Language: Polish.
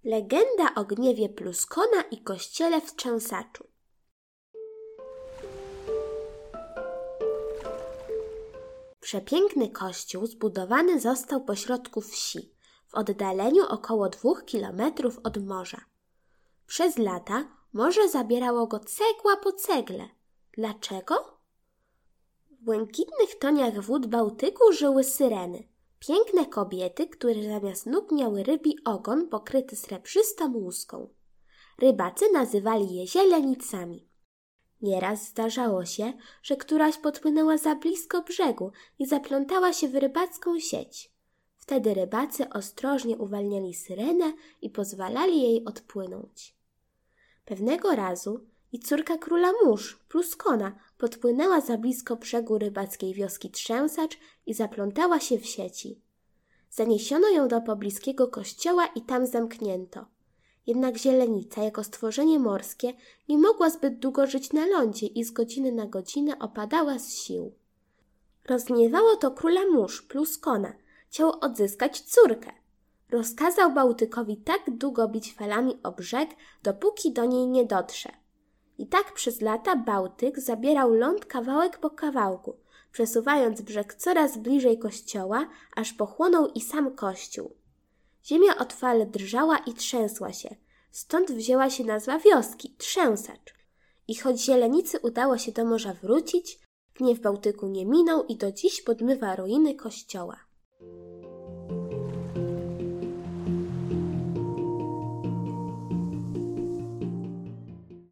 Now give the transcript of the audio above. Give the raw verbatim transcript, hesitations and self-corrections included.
Legenda o gniewie Pluskona i kościele w Trzęsaczu. Przepiękny kościół zbudowany został pośrodku wsi, w oddaleniu około dwóch kilometrów od morza. Przez lata morze zabierało go cegła po cegle. Dlaczego? W błękitnych toniach wód Bałtyku żyły syreny, piękne kobiety, które zamiast nóg miały rybi ogon pokryty srebrzystą łuską. Rybacy nazywali je zielenicami. Nieraz zdarzało się, że któraś podpłynęła za blisko brzegu i zaplątała się w rybacką sieć. Wtedy rybacy ostrożnie uwalniali syrenę i pozwalali jej odpłynąć. Pewnego razu i córka króla mórz, Pluskona, podpłynęła za blisko brzegu rybackiej wioski Trzęsacz i zaplątała się w sieci. Zaniesiono ją do pobliskiego kościoła i tam zamknięto. Jednak zielenica, jako stworzenie morskie, nie mogła zbyt długo żyć na lądzie i z godziny na godzinę opadała z sił. Rozgniewało to króla mórz, Pluskona. Chciał odzyskać córkę. Rozkazał Bałtykowi tak długo bić falami o brzeg, dopóki do niej nie dotrze. I tak przez lata Bałtyk zabierał ląd kawałek po kawałku, przesuwając brzeg coraz bliżej kościoła, aż pochłonął i sam kościół. Ziemia od fal drżała i trzęsła się, stąd wzięła się nazwa wioski, Trzęsacz. I choć zielenicy udało się do morza wrócić, gniew Bałtyku nie minął i do dziś podmywa ruiny kościoła.